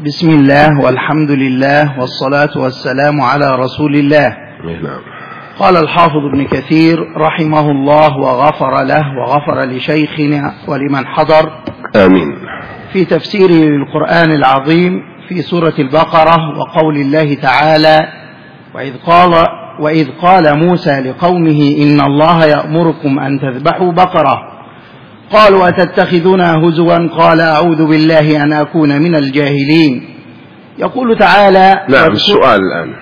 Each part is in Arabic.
بسم الله والحمد لله والصلاة والسلام على رسول الله. قال الحافظ ابن كثير رحمه الله وغفر له وغفر لشيخنا ولمن حضر، آمين، في تفسيره للقرآن العظيم في سورة البقرة وقول الله تعالى: وإذ قال موسى لقومه إن الله يأمركم أن تذبحوا بقرة قالوا أتتخذنا هزوا قال أعوذ بالله أن أكون من الجاهلين. يقول تعالى: نعم. السؤال الآن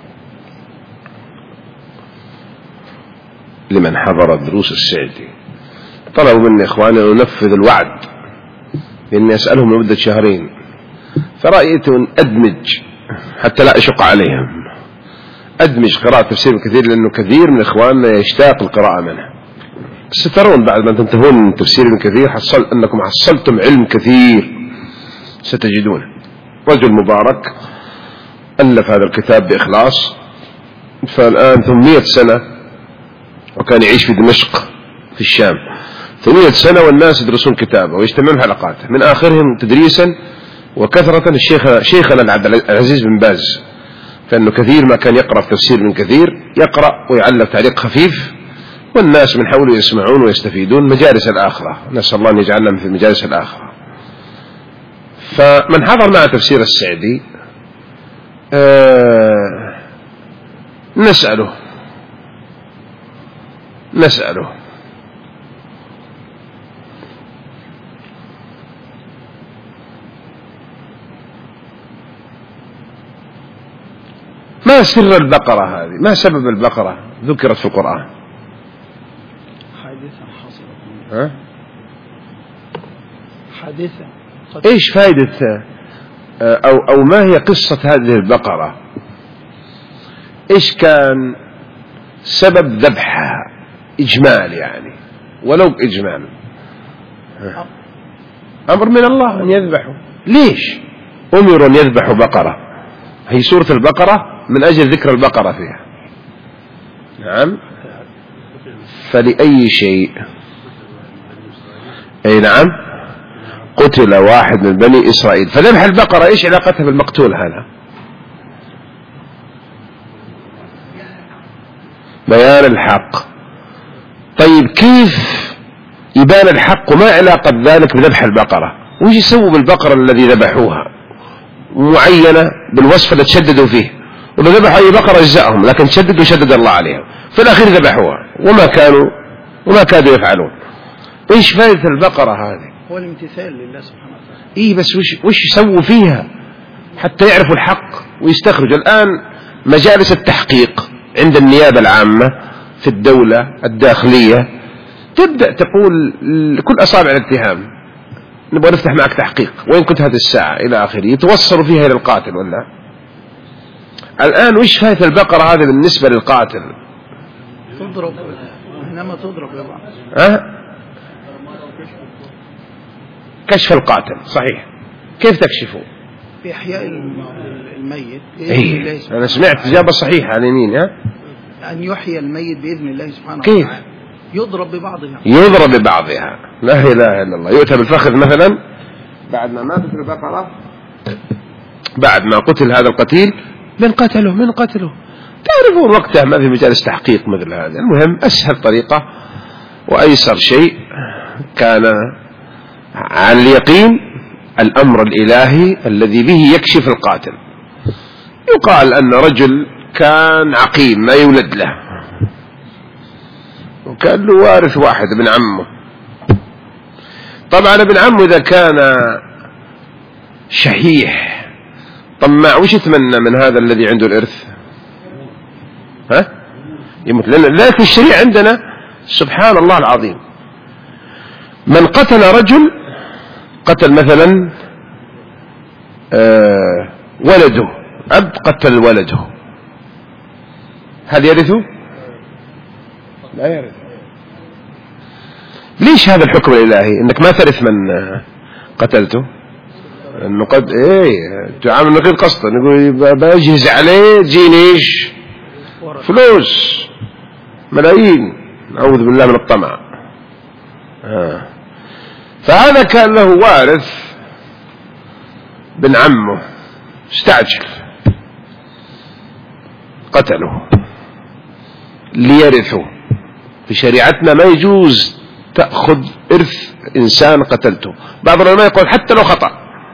لمن حضر الدروس السعدي، طلبوا مني إخواني أن أنفذ الوعد بأني أسألهم لمدة شهرين، فرأيت أن أدمج حتى لا أشق عليهم، أدمج قراءة تفسير كثير، لأنه كثير من إخواننا يشتاق القراءة منه. سترون بعد ما تنتهون من تفسير كثير أنكم حصلتم علم كثير ستجدونه. رجل مبارك ألف هذا الكتاب بإخلاص، فالآن 800 سنة، وكان يعيش في دمشق في الشام 800 سنة، والناس يدرسون كتابه ويجتمعون حلقاته، من آخرهم تدريسا وكثرة شيخنا عبد العزيز بن باز، فإنه كثير ما كان يقرأ في تفسير من كثير، يقرأ ويعلق تعليق خفيف، والناس من حوله يسمعون ويستفيدون. مجالس الآخرة، نسأل الله أن يجعلنا في مجالس الآخرة. فمن حضر مع تفسير السعدي نسأله ما سر البقرة هذه؟ ما سبب البقرة ذكرت في القرآن؟ حادثة. إيش فائدة أو ما هي قصة هذه البقرة؟ إيش كان سبب ذبحها؟ إجمال يعني، ولو إجمال. أمر من الله أن يذبحوا. ليش أمروا أن يذبحوا بقرة؟ هي سورة البقرة من أجل ذكر البقرة فيها. نعم. فلأي شيء؟ أي نعم، قتل واحد من بني إسرائيل. فذبح البقرة إيش علاقتها بالمقتول هذا؟ بيان الحق. طيب كيف يبان الحق وما علاقة ذلك بذبح البقرة؟ وش يسووا بالبقرة الذي ذبحوها معينة بالوصف اللي تشددوا فيه؟ ولو ذبحوا أي بقرة أجزاءهم، لكن شدد الله عليهم، في الأخير ذبحوها وما كادوا يفعلون. إيش فائدة البقرة هذه؟ هو الامتثال لله سبحانه وتعالى. إيه بس وش يسووا فيها حتى يعرفوا الحق ويستخرجوا؟ الآن مجالس التحقيق عند النيابة العامة في الدولة الداخلية تبدأ تقول كل أصابع الاتهام نبغى نفتح معك تحقيق، وين كنت هذه الساعة إلى آخره، يتوصلوا فيها إلى القاتل. ولا الآن وش فائدة البقرة هذه بالنسبة للقاتل؟ تضرب، إنما تضرب يا بعض. كشف القاتل صحيح. كيف تكشفه؟ بإحياء الميت بإذن الله سبحانه. أنا سمعت إجابة صحيحة على اليمين. أن يحيي الميت بإذن الله سبحانه كيف؟ وتعالى. يضرب ببعضها. لا إله إلا الله. يؤتى بالفخذ مثلا بعد ما ماتت البقرة، بعد ما قتل هذا القتيل، من قتله تعرفون وقتها ما في مجالس تحقيق مثل هذا. المهم أسهل طريقة وأيسر شيء كان عن اليقين الأمر الإلهي الذي به يكشف القاتل. يقال أن رجل كان عقيم ما يولد له، وكان له وارث واحد ابن عمه. طبعا ابن عمه إذا كان شحيح طماع وش يتمنى من هذا الذي عنده الإرث؟ يموت. لكن الشريعة عندنا سبحان الله العظيم، من قتل مثلا ولده، أب قتل ولده، هل يرثه؟ لا يرث. ليش هذا الحكم الإلهي انك ما ترث من قتلته؟ انه قد تعامل نقيض قصدا، نقول بجهز عليه تجيني ايش؟ فلوس ملايين، نعوذ بالله من الطمع. فهذا كان له وارث بن عمه استعجل قتله ليرثه. في شريعتنا ما يجوز تأخذ إرث إنسان قتلته. بعض العلماء يقول حتى لو خطأ،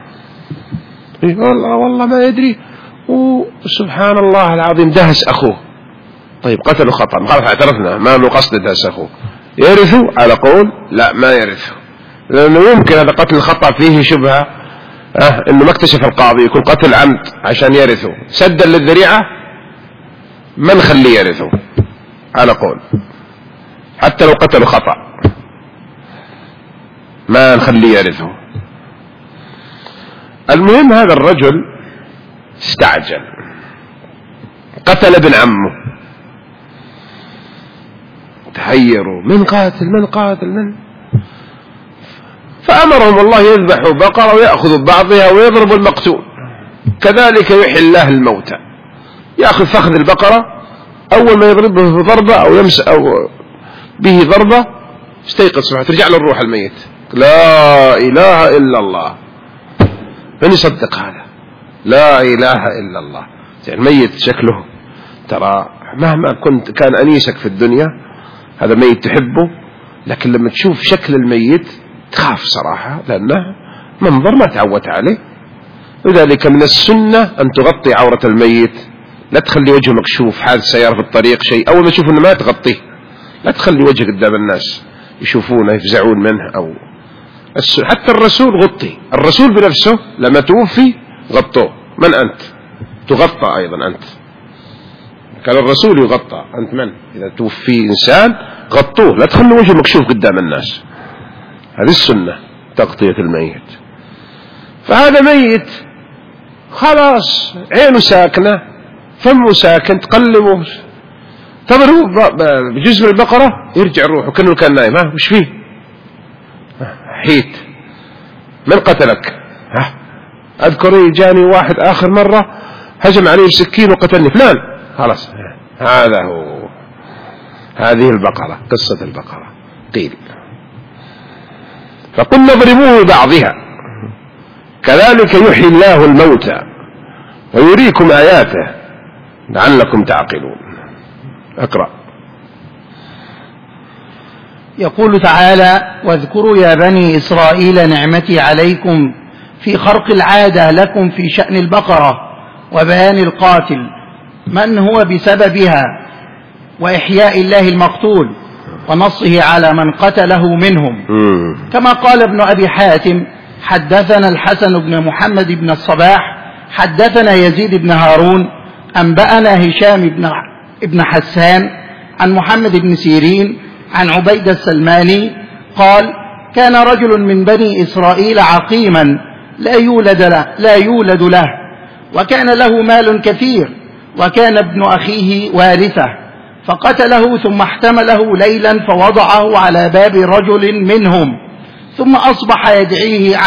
والله ما يدري وسبحان الله العظيم دهس أخوه. طيب قتله خطأ، خلاص اعترفنا ما له قصد دهس أخوه، يرثه؟ على قول لا ما يرثه، لأنه يمكن هذا قتل الخطأ فيه شبهة إنه ما اكتشف القاضي يكون قتل عمد عشان يرثه سدا للذريعة، ما نخليه يرثه على قول، حتى لو قتلوا خطأ ما نخليه يرثه. المهم هذا الرجل استعجل قتل ابن عمه، تحيروا من قاتل من قاتل من، فأمرهم الله يذبحوا بقرة ويأخذوا بعضها ويضربوا المقتول. كذلك يحيي الله الموتى، يأخذ فخذ البقرة أول ما يضربه ضربة أو يمس أو به ضربة استيقظ سبحانه ترجع له الروح الميت. لا إله إلا الله، من يصدق هذا؟ لا إله إلا الله. يعني الميت شكله ترى مهما كنت كان أنيسك في الدنيا هذا ميت تحبه، لكن لما تشوف شكل الميت تخاف صراحة لأنه منظر ما تعودت عليه. لذلك من السنة أن تغطي عورة الميت، لا تخلي وجهه مكشوف، حادث سيارة في الطريق شيء أول ما تشوف أنه ما تغطيه، لا تخلي وجهه قدام الناس يشوفونه يفزعون منه. أو حتى الرسول غطي، الرسول بنفسه لما توفي غطوه. من أنت؟ تغطى أيضا أنت، كان الرسول يغطى، أنت من؟ إذا توفي إنسان غطوه، لا تخلي وجهه مكشوف قدام الناس. هذه السنة تغطية الميت. فهذا ميت خلاص عينه ساكنة فمه ساكن، تقلبه تضربه بجزء من البقرة يرجع الروح وكأنه كان نايم. وش فيه؟ حيت. من قتلك؟ أذكر جاني واحد آخر مرة هجم عليه بسكين وقتلني فلان. خلاص هذا هو، هذه البقرة، قصة البقرة. قيل فقلنا اضربوه بعضها كذلك يحيي الله الموتى ويريكم آياته لعلكم تعقلون. أقرأ. يقول تعالى: واذكروا يا بني إسرائيل نعمتي عليكم في خرق العادة لكم في شأن البقرة وبيان القاتل من هو بسببها وإحياء الله المقتول ونصه على من قتله منهم. كما قال ابن أبي حاتم: حدثنا الحسن بن محمد بن الصباح حدثنا يزيد بن هارون أنبأنا هشام بن حسان عن محمد بن سيرين عن عبيد السلماني قال: كان رجل من بني إسرائيل عقيما لا يولد له وكان له مال كثير، وكان ابن أخيه وارثه، فقتله ثم احتمله ليلا فوضعه على باب رجل منهم، ثم أصبح يدعيه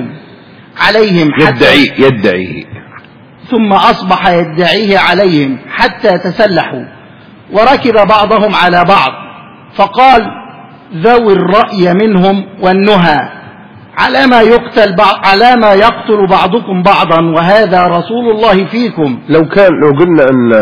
عليهم حتى تسلحوا وركب بعضهم على بعض، فقال ذوي الرأي منهم والنهى: على ما يقتل بعضكم بعضا وهذا رسول الله فيكم. لو قلنا أن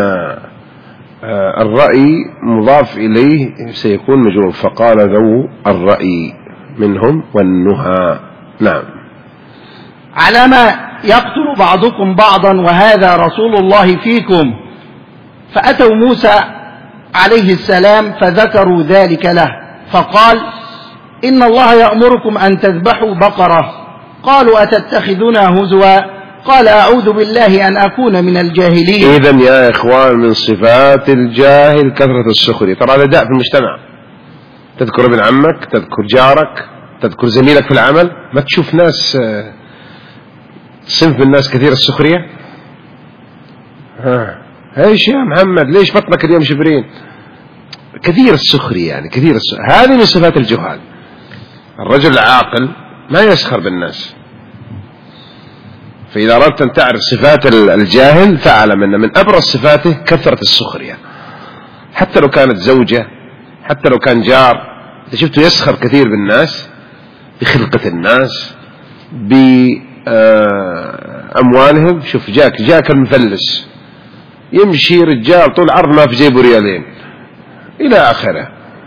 الرأي مضاف إليه سيكون مجرور، فقال ذو الرأي منهم والنهى. نعم. على ما يقتل بعضكم بعضا وهذا رسول الله فيكم. فأتوا موسى عليه السلام فذكروا ذلك له، فقال: إن الله يأمركم أن تذبحوا بقرة. قالوا: أتتخذنا هزوا؟ قال: أعوذ بالله أن أكون من الجاهلين. إذن يا إخوان من صفات الجاهل كثرة السخرية. ترى هذا داء في المجتمع، تذكر ابن عمك، تذكر جارك، تذكر زميلك في العمل، ما تشوف ناس صنف من الناس كثير السخرية. ايش يا محمد ليش بطنك اليوم شبرين؟ كثير السخرية، يعني كثير هذه من صفات الجهال. الرجل العاقل ما يسخر بالناس. فإذا أردت أن تعرف صفات الجاهل فاعلم أن من أبرز صفاته كثرة السخرية، حتى لو كانت زوجة، حتى لو كان جار، إذا شفته يسخر كثير بالناس، بخلقة الناس، أموالهم. شوف جاك المفلس يمشي رجال طول عرض ما في جيبه ريالين إلى آخره.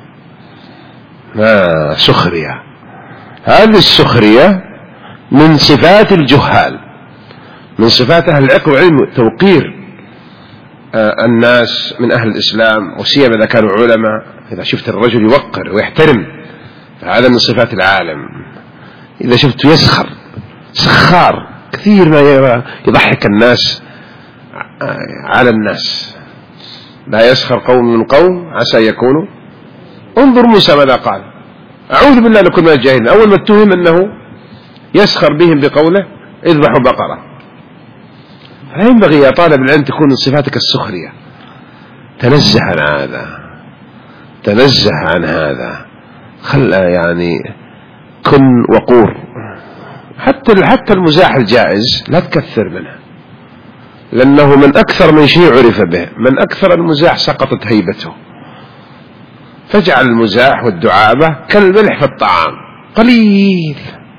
سخرية. هذه السخرية من صفات الجهال، من صفات أهل العقل والعلم، توقير الناس من أهل الإسلام، وسيما إذا كانوا علماء. إذا شفت الرجل يوقر ويحترم فهذا من صفات العالم. إذا شفت يسخر، سخار كثير ما يضحك الناس على الناس. لا يسخر قوم من قوم عسى يكونوا. انظر موسى ماذا قال: أعوذ بالله لكم من الجاهلين. أول ما اتهم أنه يسخر بهم بقوله اذبحوا بقرة. لا ينبغي يا طالب العلم تكون من صفاتك السخرية. تنزه عن هذا، تنزه عن هذا. يعني كن وقور. حتى المزاح الجائز لا تكثر منه، لأنه من أكثر من شيء عرف به، من أكثر المزاح سقطت هيبته. فاجعل المزاح والدعابة كالملح في الطعام، قليل.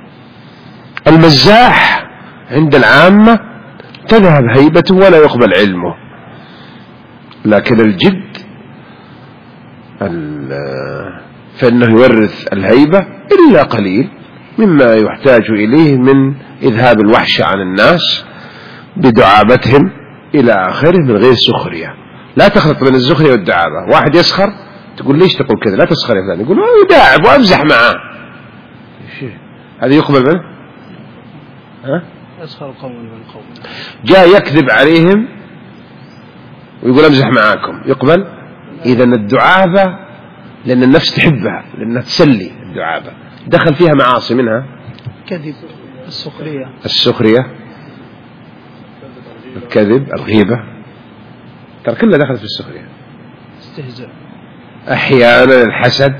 المزاح عند العامة تذهب هيبته ولا يقبل علمه، لكن الجد فإنه يورث الهيبة إلا قليل مما يحتاج إليه من إذهاب الوحشة عن الناس بدعابتهم إلى آخره من غير سخرية. لا تخلط بين السخرية والدعابة. واحد يسخر تقول ليش تقول كذا؟ لا تسخر يا فلان. يقول يداعب وأمزح معاه. هذا يقبل منه؟ يسخر قوم من قوم. جاء يكذب عليهم ويقول أمزح معاكم، يقبل؟ إذن الدعابة لأن النفس تحبها، لأنها تسلي. الدعابة دخل فيها معاصي، منها كذب، السخرية، الكذب، الغيبة، ترى كلها دخلت في السخرية. استهزاء، أحيانا الحسد.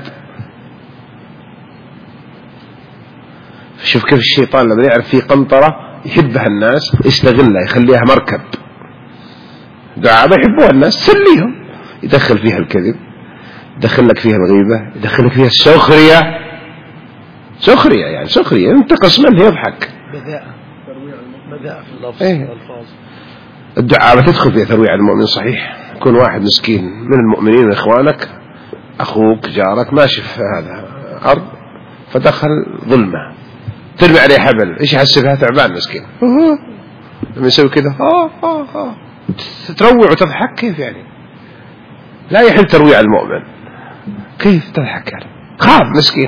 شوف كيف الشيطان لما يعرف في قنطرة يحبها الناس يستغلها، يخليها مركب. دعابة يحبوها الناس، تسليهم. يدخل فيها الكذب، يدخل لك فيها الغيبة، يدخل لك فيها السخرية. سخرية يعني سخرية، ينتقص منه يضحك. بداء في اللفظ. الألفاظ. الدعابة تدخل فيها ترويع المؤمن. صحيح، يكون واحد مسكين من المؤمنين إخوانك، أخوك، جارك، ماشي في هذا أرض فدخل ظلمة، ترمي عليه حبل، إيش يحسبها؟ تعبان مسكين. لما يسوي كذا تروع وتضحك. كيف يعني؟ لا يحل ترويع المؤمن. كيف تضحك يعني؟ خاف مسكين.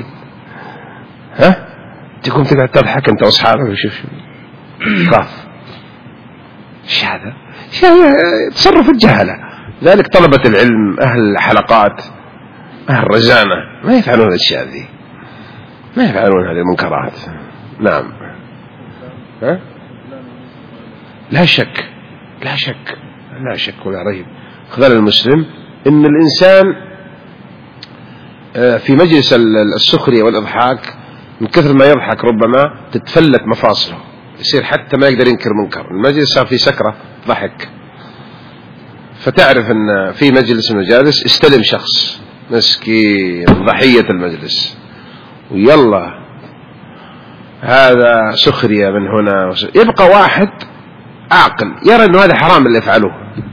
تقوم تقعد تضحك أنت وأصحابك وشوف خاف. إيش هذا؟ تصرف الجهلة. ذلك طلبة العلم، أهل الحلقات، أهل الرزانة ما يفعلون الأشياء ذي، ما يفعلون هذه المنكرات. نعم. لا شك، لا شك، لا شك ولا ريب. خذل المسلم إن الإنسان في مجلس السخرية والإضحاك من كثر ما يضحك ربما تتفلت مفاصله، يصير حتى ما يقدر ينكر منكر. المجلس صار في سكرة ضحك. فتعرف أن في مجلس المجالس استلم شخص مسكين ضحية المجلس، ويلا هذا سخرية من هنا. يبقى واحد عاقل يرى أنه هذا حرام اللي يفعله،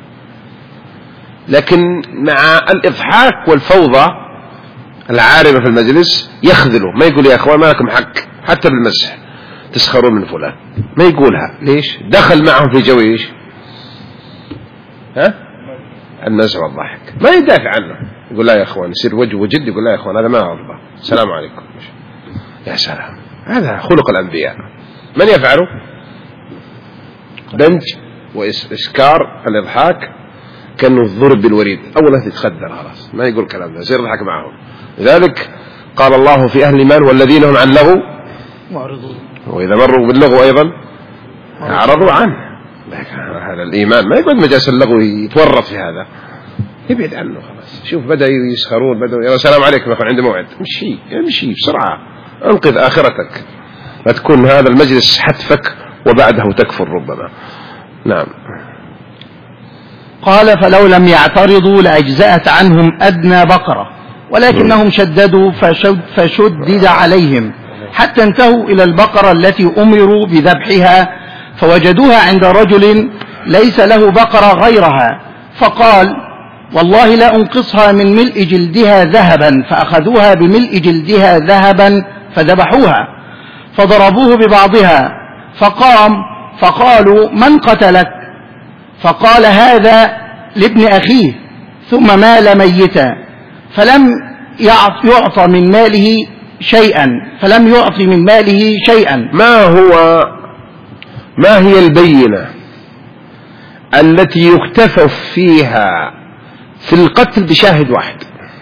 لكن مع الإضحاك والفوضى العارمة في المجلس يخذله، ما يقول يا أخوان ما لكم حق حتى بالمسح تسخرون من فلان، ما يقولها. ليش؟ دخل معهم في جويش المزح والضحك، ما يدافع عنه. يقول لا يا أخوان، يصير وجه وجد، يقول لا يا أخوان هذا ما أرضى، السلام عليكم. يا سلام، هذا خلق الأنبياء. من يفعله؟ دنج وإسكار الإضحاك كأنه الضرب بالوريد، أول ما تتخدر خلاص ما يقول كلام ده، يصير يضحك معهم. لذلك قال الله في أهل الإيمان والذين هم عن لغو معرضون، وإذا مروا باللغو أيضا أعرضوا عنه. هذا الإيمان ما يقعد مجالس اللغو يتورط في هذا، يبعد عنه خلاص. شوف بدأ يسخرون، بدأ يا سلام عليكم يا أخوان عند موعد، امشي بسرعة، انقذ آخرتك، لا تكون هذا المجلس حتفك وبعده تكفر ربما. نعم. قال فلو لم يعترضوا لأجزأت عنهم أدنى بقرة، ولكنهم شددوا فشدد عليهم حتى انتهوا إلى البقرة التي أمروا بذبحها، فوجدوها عند رجل ليس له بقرة غيرها، فقال: والله لا أنقصها من ملء جلدها ذهبا، فأخذوها بملء جلدها ذهبا فذبحوها، فضربوه ببعضها، فقام فقالوا: من قتلك؟ فقال: هذا لابن أخيه، ثم مال ميتا، فلم يعطى من ماله شيئا. ما هي البينة التي يكتفى فيها في القتل بشاهد واحد؟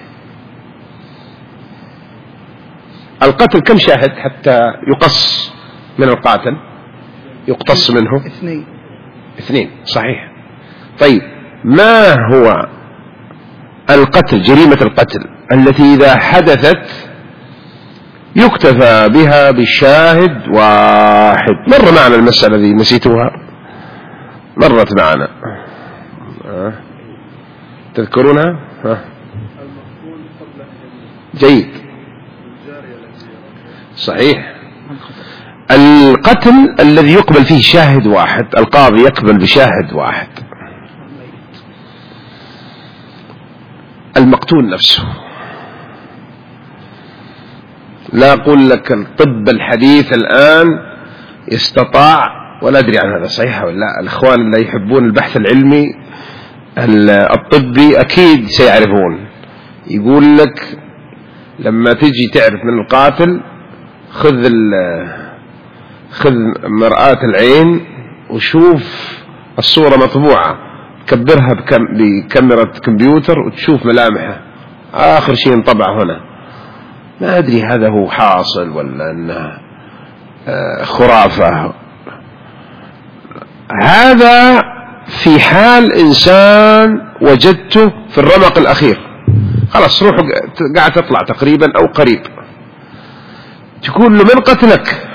القتل كم شاهد حتى يقص من القاتل، يقتص منه؟ 2. صحيح. طيب، ما هو القتل، جريمة القتل التي إذا حدثت يكتفى بها بشاهد واحد؟ مر معنا المسألة دي، نسيتوها؟ مرت معنا، تذكرونها؟ جيد، صحيح. القتل الذي يقبل فيه شاهد واحد، القاضي يقبل بشاهد واحد. المقتول نفسه، لا أقول لك الطب الحديث الآن يستطاع، ولا أدري عن هذا صحيح ولا لا، الأخوان اللي يحبون البحث العلمي الطبي أكيد سيعرفون. يقول لك لما تجي تعرف من القاتل، خذ مرآة العين وشوف الصورة مطبوعة، كبرها بكاميرا كمبيوتر وتشوف ملامحه، آخر شيء انطبع هنا. ما أدري هذا هو حاصل ولا أنه خرافة. هذا في حال إنسان وجدته في الرمق الأخير، خلاص روحه قاعد تطلع تقريبا أو قريب، تقول له: من قتلك؟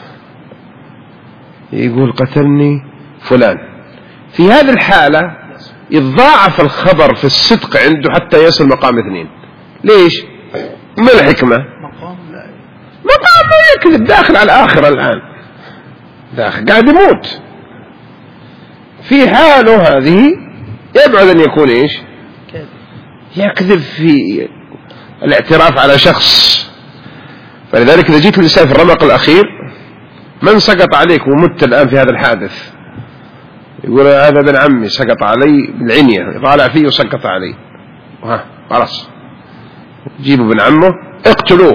يقول: قتلني فلان. في هذه الحالة يتضاعف الخبر في الصدق عنده حتى يصل مقام 2. ليش؟ ما الحكمة؟ مقام لا يكذب، داخل على الآخرة الآن، داخل قاعد يموت. في حاله هذه يبعد أن يكون إيش؟ يكذب في الاعتراف على شخص. فلذلك إذا جيت الإنسان في الرمق الأخير، من سقط عليك ومت الآن في هذا الحادث، يقول: هذا ابن عمي سقط علي بالعنية، طالع فيه وسقط علي، خلاص جيبوا ابن عمه اقتلوه.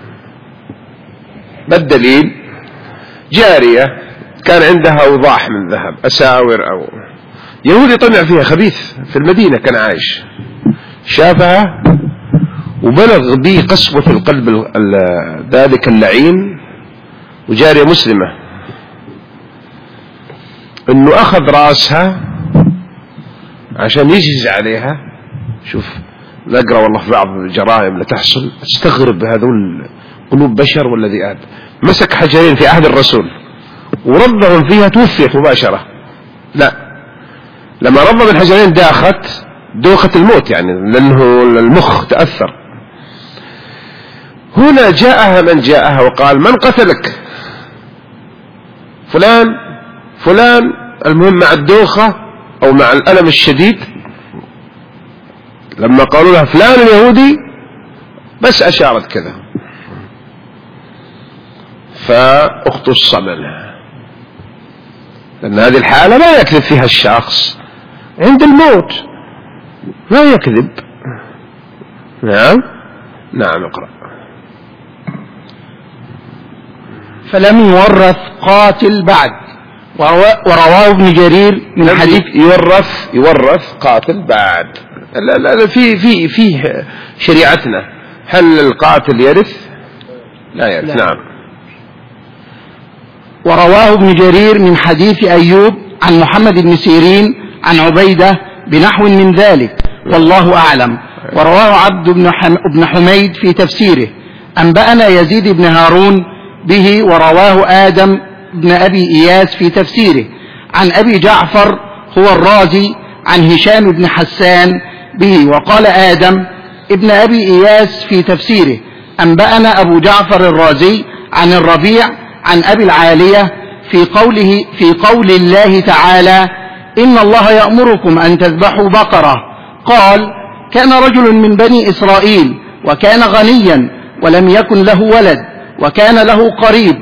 بالدليل جارية كان عندها أوضاح من ذهب، أساور أو يهودي طمع فيها خبيث في المدينة كان عايش، شافها وبلغ به قسوة القلب ذلك اللعين، وجارية مسلمة، انه اخذ راسها عشان يجهز عليها. شوف، نقرأ والله في بعض الجرائم اللي تحصل استغرب هذول قلوب بشر ولا ذئاب. مسك حجرين في عهد الرسول ورضهم فيها، توفيت مباشرة. لا، لما رضم الحجرين داخت دوخة الموت، يعني لأنه المخ تأثر. هنا جاءها من جاءها وقال: من قتلك؟ فلان، المهم مع الدوخة أو مع الألم الشديد. لما قالوا لها فلان اليهودي بس أشارت كذا، فاختص منها، لأن هذه الحالة لا يكذب فيها الشخص عند الموت، لا يكذب. نعم اقرأ. فلم يورث قاتل بعد. ورواه ابن جرير من حديث يورث قاتل بعد. لا في شريعتنا هل القاتل يرث؟ لا يرث. لا. نعم. ورواه ابن جرير من حديث أيوب عن محمد بن سيرين عن عبيدة بنحو من ذلك، والله أعلم. ورواه عبد بن حميد في تفسيره. أنبأنا يزيد بن هارون به. ورواه آدم بن أبي إياس في تفسيره عن أبي جعفر هو الرازي عن هشام بن حسان به. وقال آدم ابن أبي إياس في تفسيره: أنبأنا أبو جعفر الرازي عن الربيع عن أبي العالية في قول الله تعالى: إن الله يأمركم أن تذبحوا بقرة. قال: كان رجل من بني إسرائيل وكان غنيا ولم يكن له ولد وكان له قريب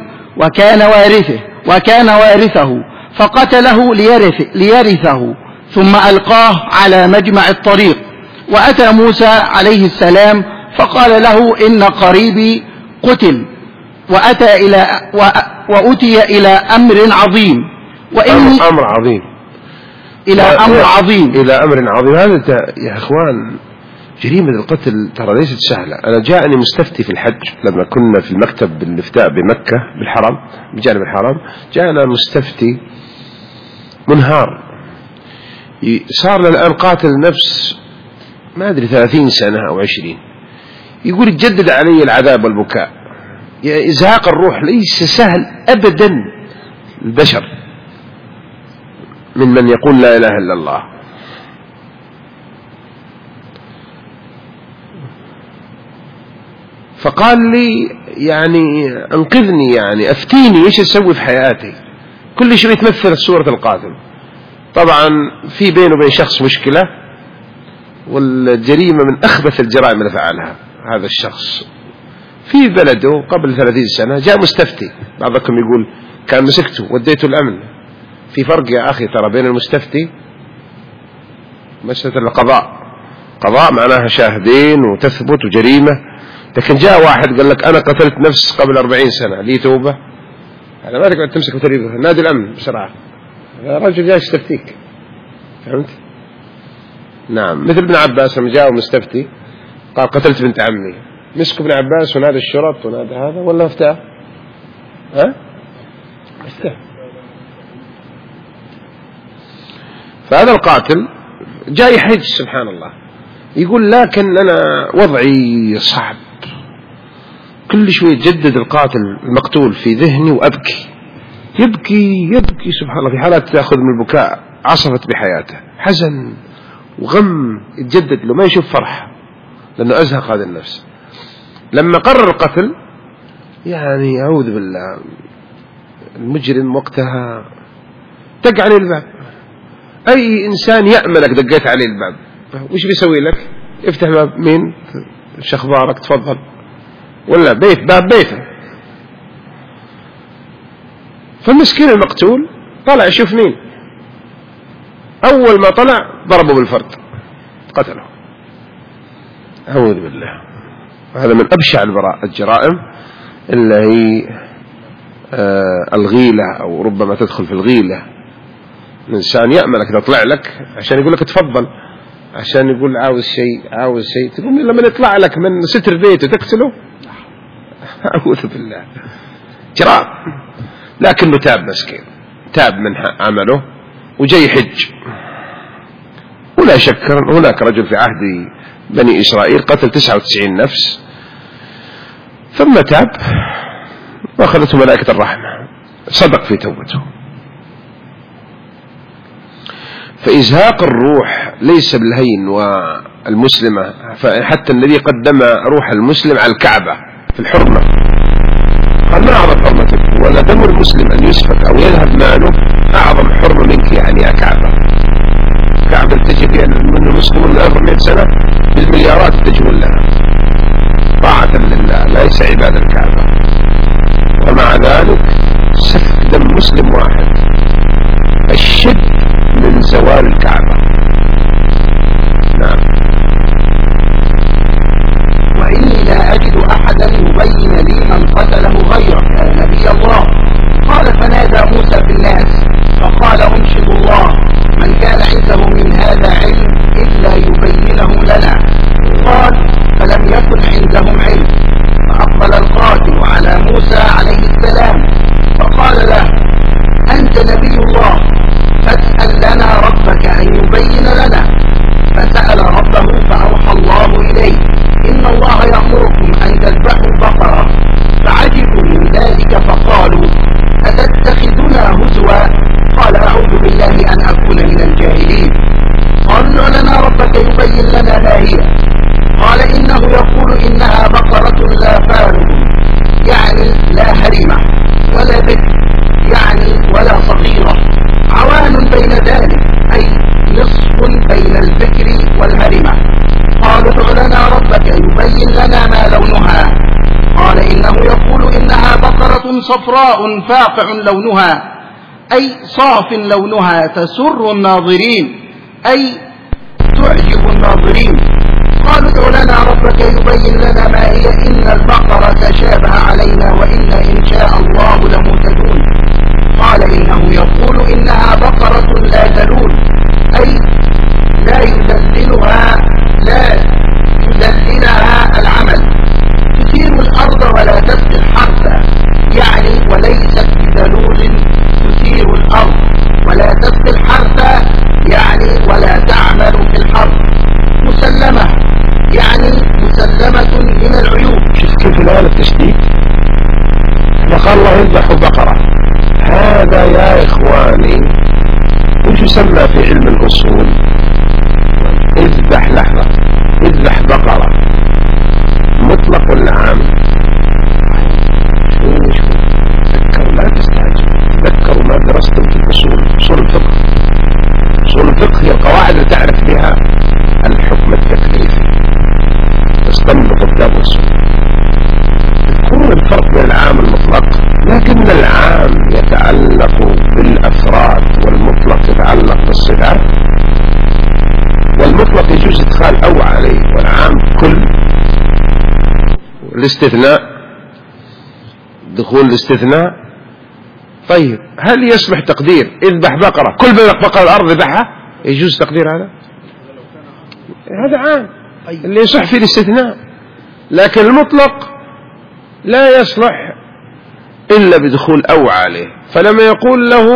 وكان وارثه فقتله ليرثه ثم ألقاه على مجمع الطريق. وأتى موسى عليه السلام فقال له: إن قريبي قتل وأتي إلى أمر عظيم أمر عظيم إلى أمر عظيم إلى أمر عظيم. هذا يا إخوان جريمة القتل ترى ليست سهلة. أنا جاءني مستفتي في الحج لما كنا في المكتب بالإفتاء بمكة بالحرم بجانب الحرم، جاءنا مستفتي منهار صار له الآن قاتل نفس ما أدري 30 سنة أو 20، يقول يجدد علي العذاب والبكاء. إزهاق الروح ليس سهل أبدا البشر من يقول لا إله إلا الله. فقال لي يعني انقذني، يعني افتيني ايش اسوي في حياتي. كل شيء يتمثل صورة القاتل. طبعا في بينه وبين شخص مشكلة، والجريمة من أخبث الجرائم اللي فعلها هذا الشخص في بلده قبل 30 سنة. جاء مستفتي، بعضكم يقول كان مسكته وديته الأمن. في فرق يا أخي ترى بين المستفتي مسألة القضاء، قضاء معناها شاهدين وتثبت وجريمة، لكن جاء واحد قال لك أنا قتلت نفس قبل 40 سنة لي توبة، هذا ما تقعد تمسك وتريبه، نادي الأمن بسرعة، هذا رجل جاي يستفتيك. فهمت؟ نعم. مثل ابن عباس لما جاء مستفتي قال قتلت بنت عمي، مسك ابن عباس ونادى الشرط ونادى هذا ولا افتاه؟ افتاه. فهذا القاتل جاي يحج سبحان الله، يقول لكن أنا وضعي صعب، كل شوي يجدد القاتل المقتول في ذهني وأبكي، يبكي سبحان الله، في حالات تأخذ من البكاء عصفت بحياته، حزن وغم يتجدد له، ما يشوف فرح لأنه أزهق هذا النفس. لما قرر القتل يعني أعوذ بالله المجرم وقتها دق عليه الباب، أي إنسان يأملك دقيت عليه الباب وش بيسوي لك؟ افتح باب، مين؟ شخبارك تفضل، ولا باب بيته. فالمسكين المقتول طلع يشوف مين، أول ما طلع ضربه بالفرد قتله. أعوذ بالله. هذا من أبشع الجرائم اللي هي الغيلة، أو ربما تدخل في الغيلة. الإنسان يأملك إذا طلع لك عشان يقول لك تفضل، عشان يقول عاوز شيء تقوم لما يطلع لك من ستر بيته تقتله. أعوذ بالله، جرائم. لكنه تاب مسكين، تاب من عمله وجاي حج. ولا شك هناك رجل في عهد بني إسرائيل قتل 99 نفس ثم تاب وأخذته ملائكة الرحمة، صدق في توبته. فإزهاق الروح ليس بالهين والمسلمة، فحتى النبي قدم روح المسلم على الكعبة في الحرمة، قال ما أعظم حرمتك، ولا دم المسلم أن يسفك أو يذهب ماله أعظم حرمة منك يعني يا كعبة. كعبة تجد من المسلمون 400 سنة بالمليارات تجول لها طاعة لله، ليس عباد الكعبة، ومع ذلك سفك دم مسلم واحد الشد من زوال الكعبة. نعم. وإني لا أجد أحدا يبين لي من قتله غيرك يا نبي الله. قال فنادى موسى في الناس فقال أنشد الله صفراء فاقع لونها أي صاف لونها تسر الناظرين أي تعجب الناظرين. قالوا ادع لنا ربك يبين لنا ما هي إن البقرة تشابه علينا وإنا إن شاء الله لمهتدون. قال إنه يقول إنها بقرة لا ذلول أي لا يدللها العمل، تثير الأرض ولا تسقي الحرث، يعني وليست بذلول تثير الأرض ولا تسقي الحرث، يعني ولا تعمل في الحرث. مسلمة يعني مسلمة من العيوب. شوف كيف الآن التشديد. قال الله يذبح بقرة، هذا يا إخواني وش يسمى في علم الأصول؟ اذبح لحظة، اذبح بقرة مطلق ولا عام؟ شو تذكروا، لا تستعجل، تذكروا ما درستم في الأصول، أصول الفقه. أصول الفقه هي القواعد اللي تعرف بها الحكم التكليفي، تستنبط كتاب الأصول. تذكرون الفرق بين العام المطلق، لكن العام يتعلق بالأفراد والمطلق يتعلق بالصفات، والمطلق يجوز إدخال أو عليه، والعام كل. الاستثناء دخول الاستثناء. طيب هل يصلح تقدير اذبح بقرة كل بقرة الأرض ذبحها؟ يجوز تقدير هذا؟ هذا عام اللي يصح فيه الاستثناء، لكن المطلق لا يصلح إلا بدخول أو عليه. فلما يقول له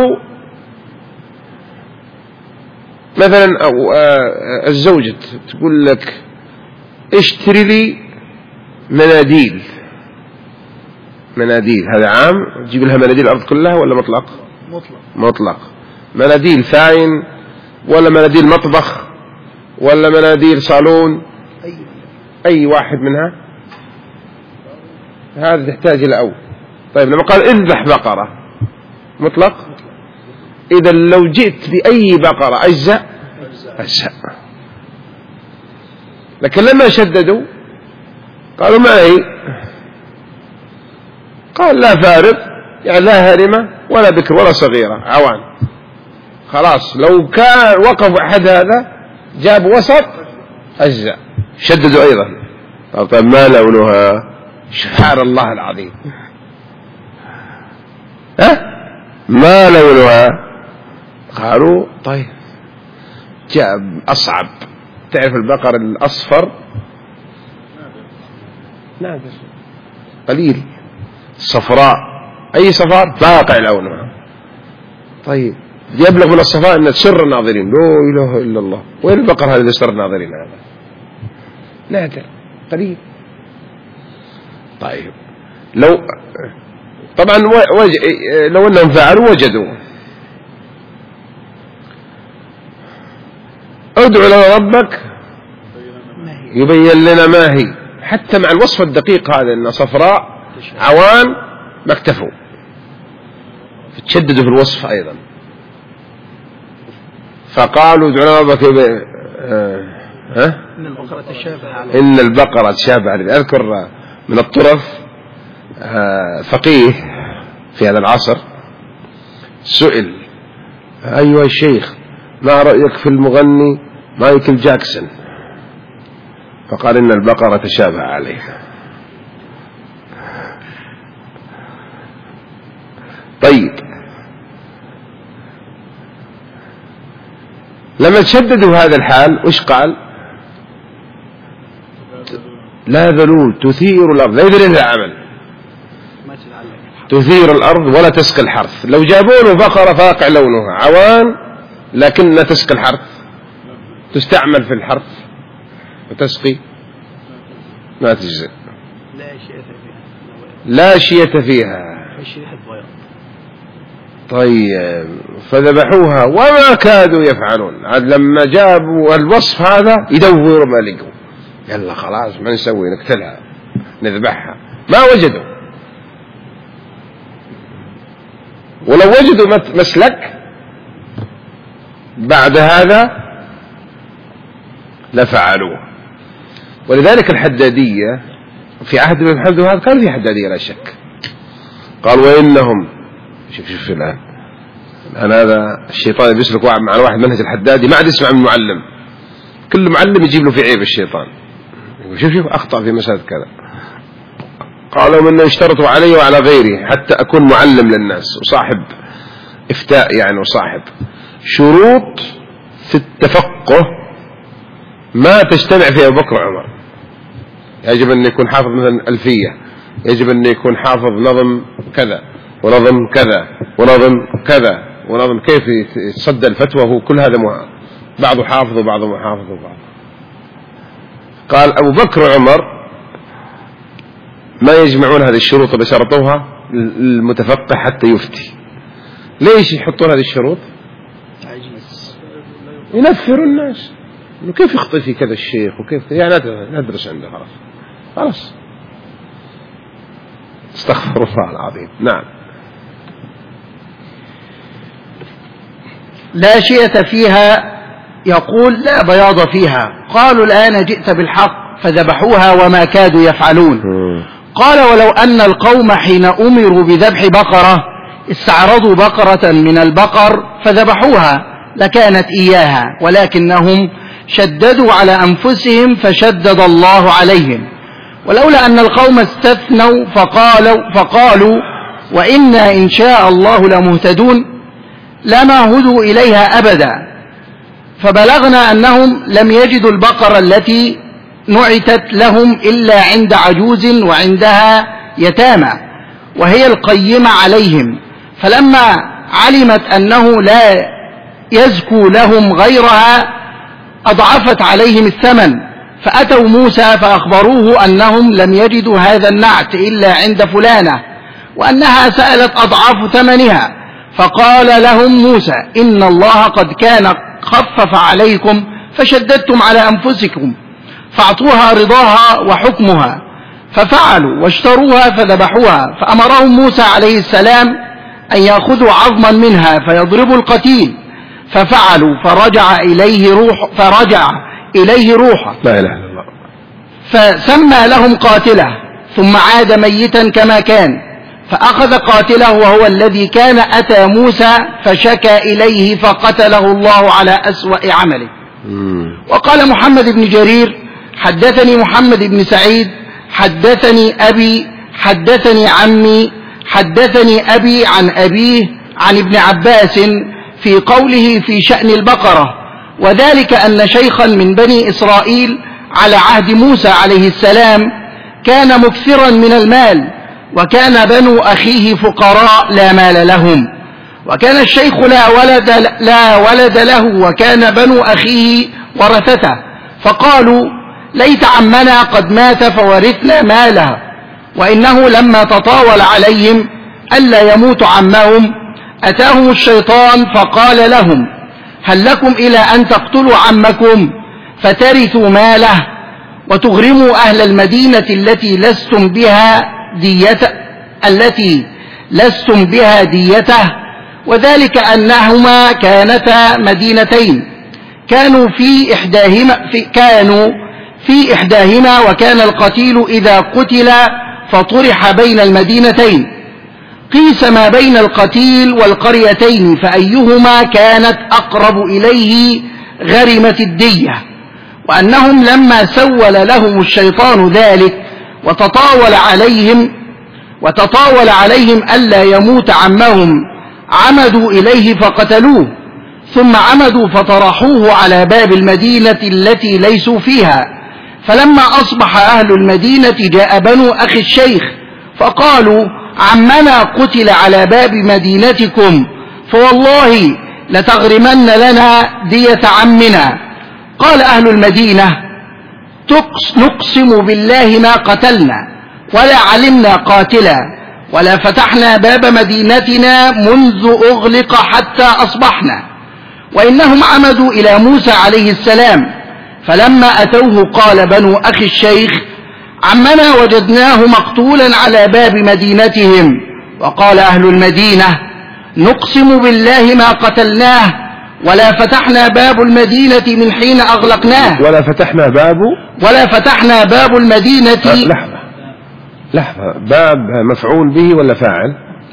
مثلا أو الزوجة تقول لك اشتري لي مناديل، هذا عام تجيب لها مناديل الأرض كلها ولا مطلق؟ مطلق. مناديل ثاين ولا مناديل مطبخ ولا مناديل صالون، أي واحد منها، هذا تحتاج إلى أو. طيب لما قال اذبح بقرة مطلق، إذا لو جئت بأي بقرة أجزاء، لكن لما شددوا قالوا ما هي، قال لا فارض يعني لا هارمة ولا بكر ولا صغيرة عوان، خلاص لو كان وقف أحد هذا جاب وسط أجزاء. شددوا أيضا. طيب ما لونها؟ سبحان الله العظيم، ما لونها؟ قالوا طيب جاب أصعب. تعرف البقر الأصفر نادر قليل، صفراء أي صفار فاقع لونها. طيب يبلغ من الصفاء أن تسر الناظرين، لا إله إلا الله. وين البقر هذا اللي يسر الناظرين؟ هذا نادر قليل. طيب لو طبعا لو أنهم فعلوا وجدوا ادعو لنا ربك يبين لنا ما هي، حتى مع الوصف الدقيق هذا أنها صفراء عوان ما اكتفوا، فتشددوا في الوصف أيضا، فقالوا ادعو لنا ربك إن البقرة تشابه علينا. أذكر من الطرف فقيه في هذا العصر سئل أيها الشيخ ما رأيك في المغني مايكل جاكسون؟ فقال إن البقرة تشابه علينا. طيب لما تشددوا هذا الحال وش قال؟ لا ذلول تثير الأرض، لا يدري لها عمل، تثير الأرض ولا تسقي الحرث. لو جابوا له بقرة فاقع لونها عوان لكنها تسقي الحرث، تستعمل في الحرث وتسقي، ما تجزئ، لا شية فيها. طيب فذبحوها وما كادوا يفعلون. عاد لما جابوا الوصف هذا يدوروا ما لقوا، يلا خلاص ما نسوي، نقتلها نذبحها، ما وجدوا. ولو وجدوا مسلك بعد هذا لفعلوه. ولذلك الحدادية في عهد ابن محمد وهذا كان في حدادية لا شك، قال وإنهم شوف الآن هذا الشيطان بيسلك مع واحد منهج الحدادي ما عاد يسمع من معلم، كل معلم يجيب له في عيب الشيطان، شوف أخطأ في مسألة كذا. قالوا من اشترطوا علي وعلى غيري حتى أكون معلم للناس وصاحب إفتاء يعني وصاحب شروط في التفقه ما تجتمع في أبو بكر وعمر. يجب أن يكون حافظ مثلا ألفية، يجب أن يكون حافظ نظم كذا ونظم كذا ونظم كذا ونظم كيف يتصدى الفتوى، هو كل هذا بعضه حافظ وبعضه ما حافظ وبعضه. قال أبو بكر وعمر ما يجمعون هذه الشروط بشرطوها المتفقه حتى يفتي. ليش يحطون هذه الشروط؟ ينفروا الناس إنه كيف يخطئ في كذا الشيخ وكيف يعني ندرس عنده خلاص. استغفر الله العظيم. نعم. لا شيئة فيها يقول لا بياض فيها. قالوا الآن جئت بالحق فذبحوها وما كادوا يفعلون. قال ولو أن القوم حين أمروا بذبح بقرة استعرضوا بقرة من البقر فذبحوها لكانت إياها، ولكنهم شددوا على أنفسهم فشدد الله عليهم. ولولا أن القوم استثنوا فقالوا وإنا إن شاء الله لمهتدون لما هدوا إليها أبدا، فبلغنا أنهم لم يجدوا البقرة التي نعتت لهم إلا عند عجوز وعندها يتامى وهي القيمة عليهم، فلما علمت أنه لا يزكو لهم غيرها أضعفت عليهم الثمن، فأتوا موسى فأخبروه أنهم لم يجدوا هذا النعت إلا عند فلانة وأنها سألت أضعاف ثمنها، فقال لهم موسى إن الله قد كان خفف عليكم فشددتم على أنفسكم فاعطوها رضاها وحكمها، ففعلوا واشتروها فذبحوها. فأمرهم موسى عليه السلام أن يأخذوا عظما منها فيضربوا القتيل، ففعلوا فرجع إليه روحه لا إله إلا الله، فسمى لهم قاتله ثم عاد ميتا كما كان، فأخذ قاتله وهو الذي كان أتى موسى فشكى إليه فقتله الله على أسوأ عمله. وقال محمد بن جرير حدثني محمد بن سعيد حدثني أبي حدثني عمي حدثني أبي عن أبيه عن ابن عباس في قوله في شأن البقرة، وذلك أن شيخا من بني إسرائيل على عهد موسى عليه السلام كان مكثرا من المال، وكان بنو أخيه فقراء لا مال لهم، وكان الشيخ لا ولد له، وكان بنو أخيه ورثته، فقالوا ليت عمنا قد مات فورثنا ماله. وإنه لما تطاول عليهم ألا يموت عمهم أتاهم الشيطان فقال لهم هل لكم إلى أن تقتلوا عمكم فترثوا ماله وتغرموا أهل المدينة التي لستم بها ديته، وذلك أنهما كانتا مدينتين كانوا في إحداهما وكان القتيل إذا قتل فطرح بين المدينتين، قيس ما بين القتيل والقريتين فأيهما كانت أقرب إليه غرمت الدية. وأنهم لما سول لهم الشيطان ذلك وتطاول عليهم ألا يموت عمهم عمدوا إليه فقتلوه، ثم عمدوا فطرحوه على باب المدينة التي ليسوا فيها. فلما أصبح أهل المدينة جاء بنو أخي الشيخ فقالوا عمنا قتل على باب مدينتكم فوالله لتغرمن لنا دية عمنا. قال أهل المدينة نقسم بالله ما قتلنا ولا علمنا قاتلا ولا فتحنا باب مدينتنا منذ أغلق حتى أصبحنا. وإنهم عمدوا إلى موسى عليه السلام، فلما أتوه قال بنو أخي الشيخ عمنا وجدناه مقتولا على باب مدينتهم. وقال أهل المدينة نقسم بالله ما قتلناه ولا فتحنا باب المدينة من حين أغلقناه. ولا فتحنا باب المدينة. لحظة باب مفعول به ولا فاعل؟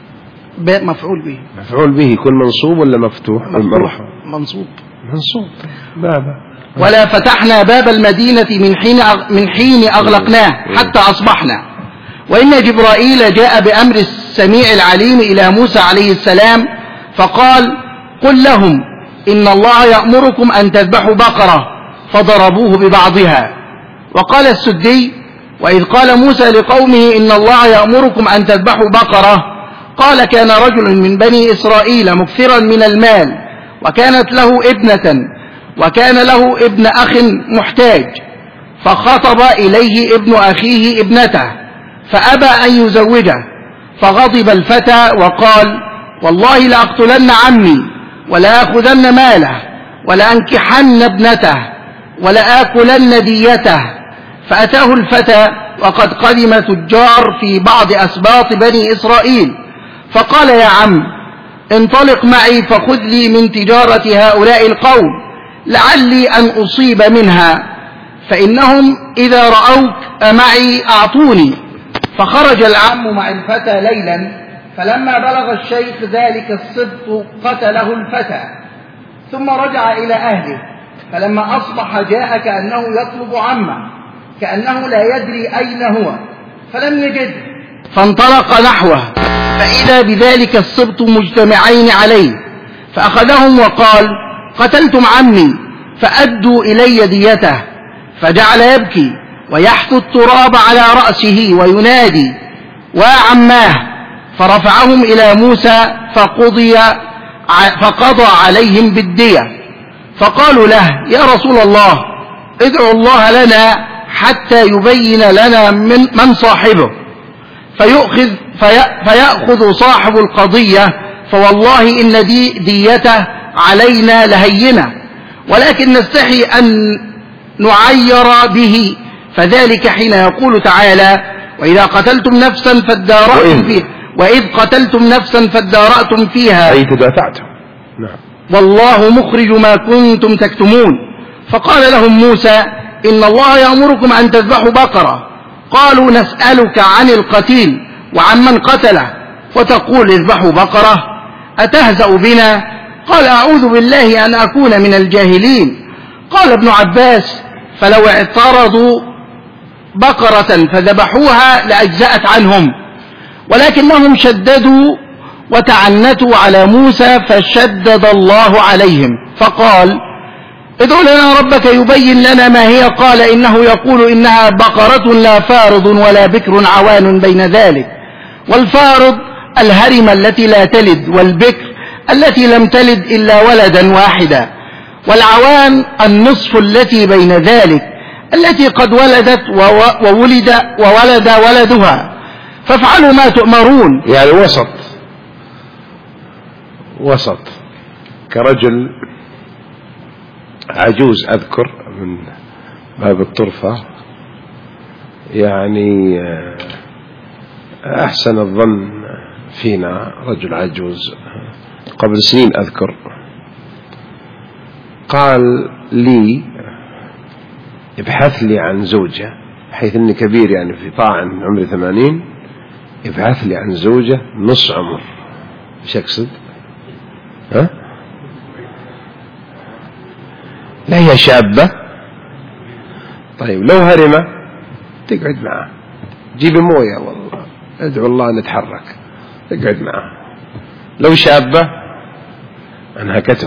باء مفعول به. مفعول به يكون منصوب ولا مفتوح؟ منصوب. بابا. ولا فتحنا باب المدينة من حين أغلقناه حتى أصبحنا. وإن جبرائيل جاء بأمر السميع العليم إلى موسى عليه السلام فقال قل لهم إن الله يأمركم أن تذبحوا بقرة فضربوه ببعضها. وقال السدي وإذ قال موسى لقومه إن الله يأمركم أن تذبحوا بقرة قال كان رجل من بني إسرائيل مكثرا من المال وكانت له ابنة وكان له ابن أخ محتاج فخطب إليه ابن أخيه ابنته فأبى أن يزوجه فغضب الفتى وقال والله لأقتلن عمي ولآخذن ماله ولأنكحن ابنته ولآكلن ديته. فأتاه الفتى وقد قدم تجار في بعض أسباط بني إسرائيل فقال يا عم انطلق معي فخذ لي من تجارة هؤلاء القوم لعلي أن أصيب منها فإنهم إذا رأوك معي أعطوني. فخرج العم مع الفتى ليلا فلما بلغ الشيخ ذلك السبط قتله الفتى ثم رجع إلى أهله فلما أصبح جاء كأنه يطلب عمه كأنه لا يدري أين هو فلم يجد فانطلق نحوه فإذا بذلك السبط مجتمعين عليه فأخذهم وقال قتلتم عمي فأدوا إلي ديته. فجعل يبكي ويحث التراب على رأسه وينادي وعماه فرفعهم إلى موسى فقضى عليهم بالدية. فقالوا له يا رسول الله ادعوا الله لنا حتى يبين لنا من صاحبه فيأخذ صاحب القضية فوالله إن ديته علينا لهينة ولكن نستحي أن نعير به فذلك حين يقول تعالى وإذ قتلتم نفسا فادارأتم فيها أي تدافعتم. نعم. والله مخرج ما كنتم تكتمون. فقال لهم موسى إن الله يأمركم أن تذبحوا بقرة. قالوا نسألك عن القتيل وعمن قتله وتقول اذبحوا بقرة أتهزأ بنا؟ قال أعوذ بالله أن أكون من الجاهلين. قال ابن عباس فلو اعترضوا بقرة فذبحوها لأجزأت عنهم ولكنهم شددوا وتعنتوا على موسى فشدد الله عليهم فقال ادعوا لنا ربك يبين لنا ما هي. قال إنه يقول إنها بقرة لا فارض ولا بكر عوان بين ذلك. والفارض الهرمة التي لا تلد والبكر التي لم تلد إلا ولدا واحدا والعوان النصف التي بين ذلك التي قد ولدت وولد ولدها فافعلوا ما تؤمرون. يعني وسط كرجل عجوز أذكر من باب الطرفة يعني أحسن الظن فينا رجل عجوز قبل سنين أذكر قال لي ابحث لي عن زوجة حيث أني كبير يعني في طاعن عمري 80 ابحث لي عن زوجة نص عمر. ايش اقصد؟ لا هي شابة طيب لو هرمة تقعد معه جيب موية والله ادعو الله نتحرك تقعد معه. لو شابة انهكته.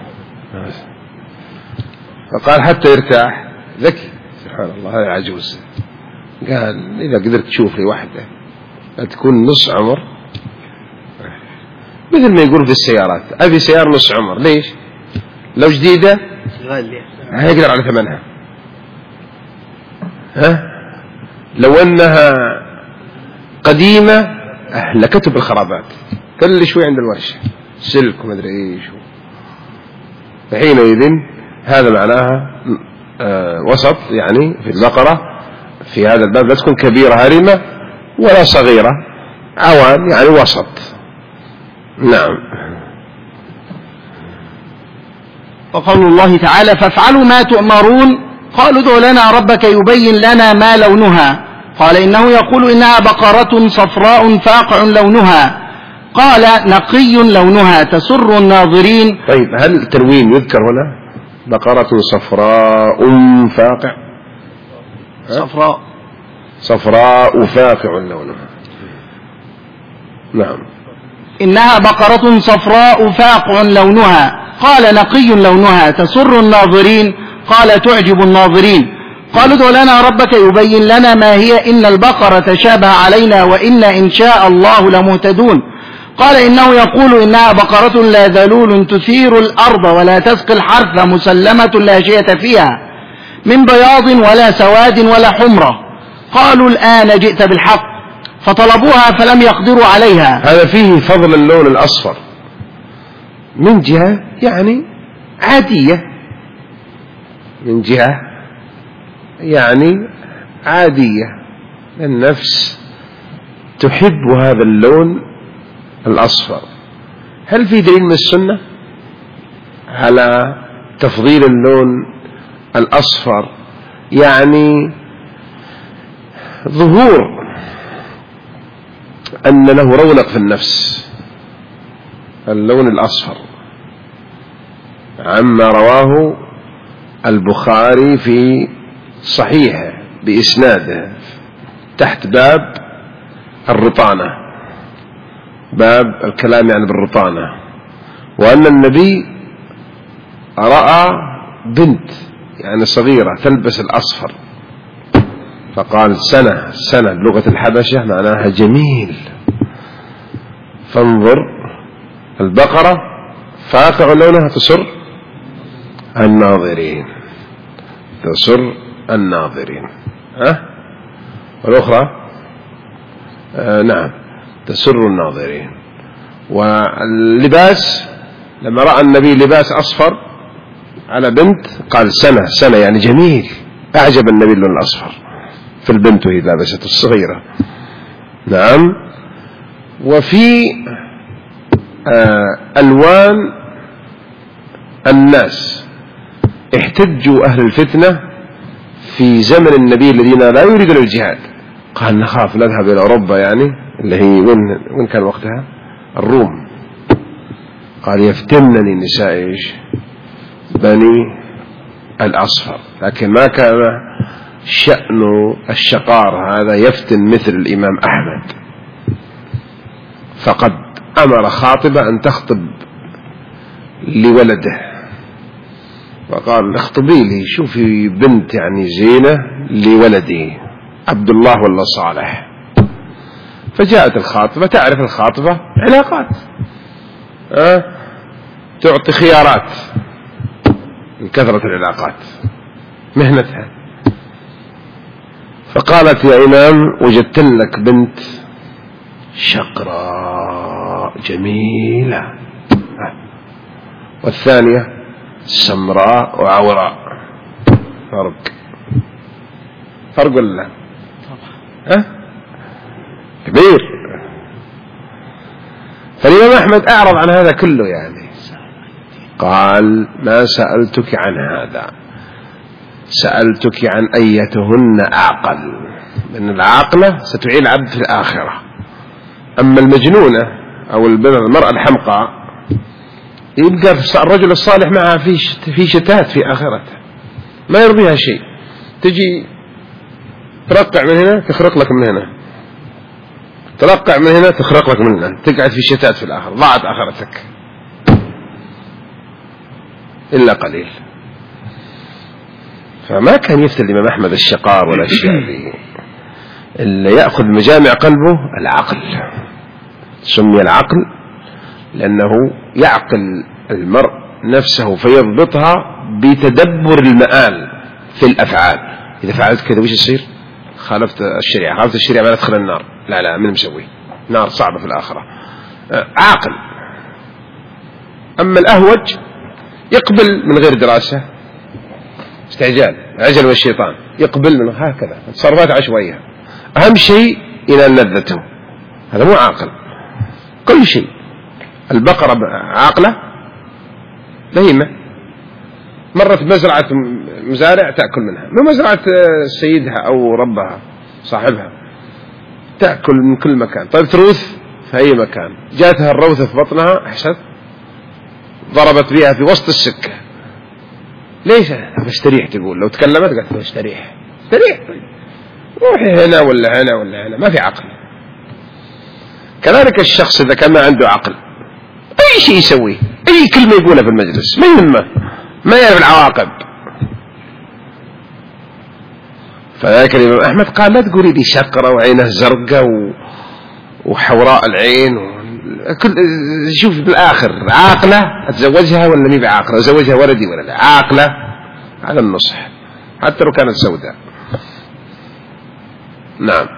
فقال حتى يرتاح ذكي سبحان الله هذا عجوز. قال إذا قدرت تشوف لي واحدة تكون نص عمر مثل ما يقول في السيارات أبي سيارة نص عمر. ليش؟ لو جديدة هيقدر على ثمنها. لو أنها قديمة أهلكته بالخرابات كل شوي عند الورشة سلك وما أدري إيش. فحينئذ هذا معناها وسط يعني في البقرة في هذا الباب لا تكون كبيرة هرمة ولا صغيرة عوان يعني وسط. نعم. وقول الله تعالى فافعلوا ما تؤمرون. قالوا ادع لنا ربك يبين لنا ما لونها. قال إنه يقول إنها بقرة صفراء فاقع لونها. قال نقي لونها تسر الناظرين. طيب هل التنوين يذكر هنا؟ بقرة صفراء فاقع، صفراء فاقع لونها. نعم. إنها بقرة صفراء فاقع لونها. قال نقي لونها تسر الناظرين. قال تعجب الناظرين. قالوا ادع لنا ربك يبين لنا ما هي إن البقرة تشابه علينا وإنا إن شاء الله لمهتدون. قال إنه يقول إنها بقرة لا ذلول تثير الأرض ولا تسقي الحرث مسلمة لا شية فيها من بياض ولا سواد ولا حمرة. قالوا الآن جئت بالحق فطلبوها فلم يقدروا عليها. هذا فيه فضل اللون الأصفر من جهة يعني عادية، من جهة يعني عادية، النفس تحب هذا اللون الأصفر. هل في دليل من السنة على تفضيل اللون الأصفر؟ يعني ظهور أن له رونق في النفس اللون الأصفر، عما رواه البخاري في صحيحه بإسناده تحت باب الرطانة، باب الكلام يعني بالرطانة، وأن النبي رأى بنت يعني صغيرة تلبس الأصفر فقال سنة بلغة الحبشة معناها جميل. فانظر البقرة فاقع لونها تسر الناظرين، تسر الناظرين. والأخرى نعم تسر الناظرين. واللباس لما رأى النبي لباس أصفر على بنت قال سنة يعني جميل، أعجب النبي اللون الأصفر في البنت وهي لابسة الصغيرة. نعم. وفي ألوان الناس احتجوا أهل الفتنة في زمن النبي الذين لا يريدون الجهاد، قال نخاف نذهب إلى أوروبا، يعني اللي هي وين كان وقتها الروم، قال يفتنني نساء إيش بني الأصفر. لكن ما كان شأن الشقار هذا يفتن مثل الإمام أحمد، فقد أمر خاطبة أن تخطب لولده وقال اخطبي لي، شوفي بنت يعني زينة لولدي عبد الله ولا صالح. فجاءت الخاطبة، تعرف الخاطبة علاقات، تعطي خيارات من كثرة العلاقات مهنتها. فقالت يا إمام وجدت لك بنت شقراء جميلة، والثانية سمراء وعوراء. فرق ولا كبير. فالإمام أحمد أعرض عن هذا كله، يعني قال ما سألتك عن هذا، سألتك عن أيتهن أعقل، لأن العاقلة ستعين العبد في الآخرة. أما المجنونة أو المرأة الحمقاء يبقى الرجل الصالح معها في شتات في آخرته، ما يرضيها شيء، تجي ترقع من هنا تخرق لك من هنا، ترقع من هنا تخرق لك من هنا، تقعد في شتات في الآخرة، ضاعت آخرتك إلا قليل. فما كان يفتل الإمام أحمد الشقار ولا الشعبي، اللي يأخذ مجامع قلبه العقل. سمي العقل لأنه يعقل المرء نفسه فيضبطها بتدبر المآل في الأفعال. إذا فعلت كذا وش يصير؟ خالفت الشريعة، خالفت الشريعة ما تدخل النار، لا من مسوي نار صعبة في الآخرة. عاقل. أما الأهوج يقبل من غير دراسة، استعجال، عجل والشيطان، يقبل منه هكذا تصرفات عشوائية، أهم شيء إلى لذته، هذا مو عاقل. كل شيء. البقرة عاقلة لهيمة، مرت مزرعة مزارع تأكل منها، مو مزرعة سيدها أو ربها صاحبها، تأكل من كل مكان. طيب تروث في أي مكان، جاتها الروثة في بطنها، أحست ضربت بها في وسط السكة. ليش؟ بستريح. تقول لو تكلمت قالت بستريح. استريح روحي هنا ولا هنا ولا هنا، ما في عقل. كذلك الشخص إذا كان ما عنده عقل أي شيء يسويه، أي كلمة يقولها في المجلس ما يهمه، ما يعرف العواقب. فذلك الإمام أحمد قال لا تقولي لي شقرة وعينه زرقاء وحوراء العين شوف بالآخر عاقلة أتزوجها ولا مي بعاقلة، أزوجها ولدي ولا لا، عاقلة على النصح حتى لو كانت سوداء. نعم.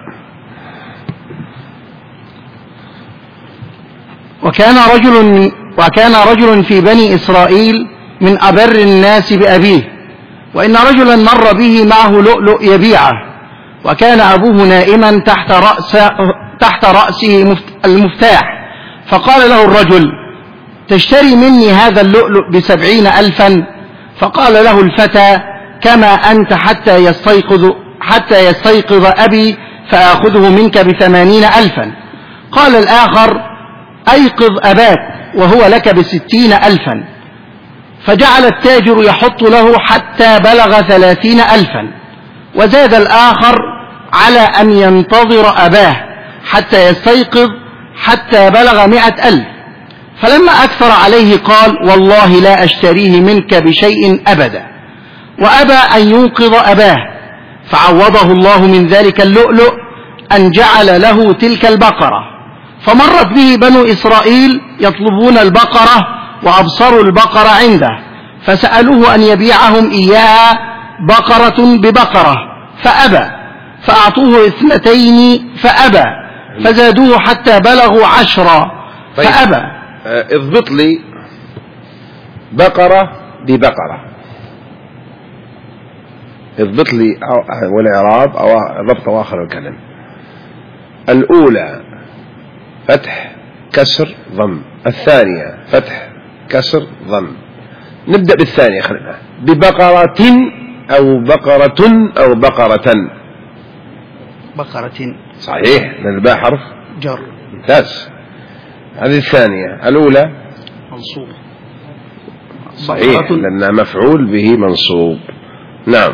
وكان رجل في بني إسرائيل من أبر الناس بأبيه، وإن رجلا مر به معه لؤلؤ يبيعه، وكان أبوه نائما تحت رأسه المفتاح، فقال له الرجل: تشتري مني هذا اللؤلؤ ب70,000؟ فقال له الفتى: كما أنت حتى يستيقظ أبي فآخذه منك ب80,000. قال الآخر: أيقظ أباك وهو لك ب60,000. فجعل التاجر يحط له حتى بلغ 30,000، وزاد الآخر على أن ينتظر أباه حتى يستيقظ حتى بلغ 100,000. فلما أكثر عليه قال: والله لا أشتريه منك بشيء أبدا، وأبى أن ينقذ أباه. فعوضه الله من ذلك اللؤلؤ أن جعل له تلك البقرة. فمرت به بنو إسرائيل يطلبون البقرة، وأبصروا البقرة عنده، فسألوه أن يبيعهم إياها بقرة ببقرة، فأبى. فأعطوه 2 فأبى، فزادوه حتى بلغوا 10 فأبى. اضبط لي بقرة ببقرة، اضبط لي والإعراب أو ضبط أواخر الكلم. الأولى فتح كسر ضم، الثانية فتح كسر ضم. نبدأ بالثانية، خلينا ببقرة أو بقرة أو بقرة. بقرة صحيح، لأن الباء حرف جر. ممتاز. هذه الثانية. الأولى منصوب صحيح لأنها مفعول به منصوب. نعم.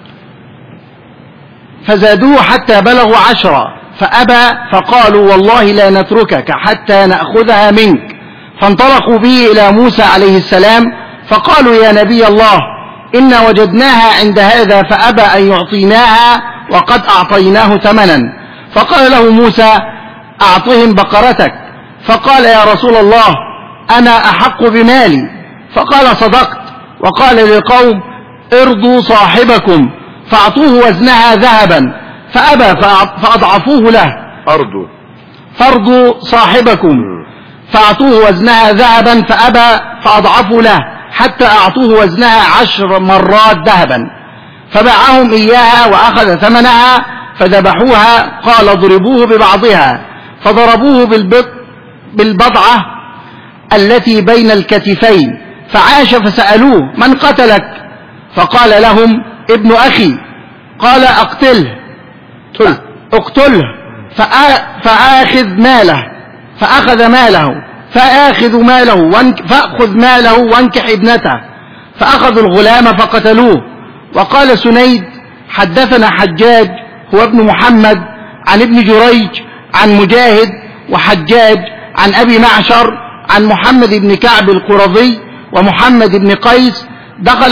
فزادوه حتى بلغوا 10 فأبى، فقالوا: والله لا نتركك حتى نأخذها منك. فانطلقوا به إلى موسى عليه السلام، فقالوا: يا نبي الله، إنا وجدناها عند هذا فأبى أن يعطيناها وقد أعطيناه ثمنا. فقال له موسى: أعطهم بقرتك. فقال: يا رسول الله، أنا أحق بمالي. فقال: صدقت. وقال للقوم: ارضوا صاحبكم فأعطوه وزنها ذهبا، فأبى فأضعفوه له. فرضوا صاحبكم فأعطوه وزنها ذهبا، فأبى فأضعفوا له حتى أعطوه وزنها 10 مرات ذهبا، فباعهم إياها وأخذ ثمنها، فذبحوها. قال: ضربوه ببعضها، فضربوه بالبضعة التي بين الكتفين، فعاش. فسألوه: من قتلك؟ فقال لهم: ابن أخي. قال: اقتله فآخذ ماله فأخذ ماله وانكح ابنته. فأخذوا الغلام فقتلوه. وقال سنيد: حدثنا حجاج هو ابن محمد عن ابن جريج عن مجاهد وحجاج عن أبي معشر عن محمد بن كعب القرظي ومحمد بن قيس دخل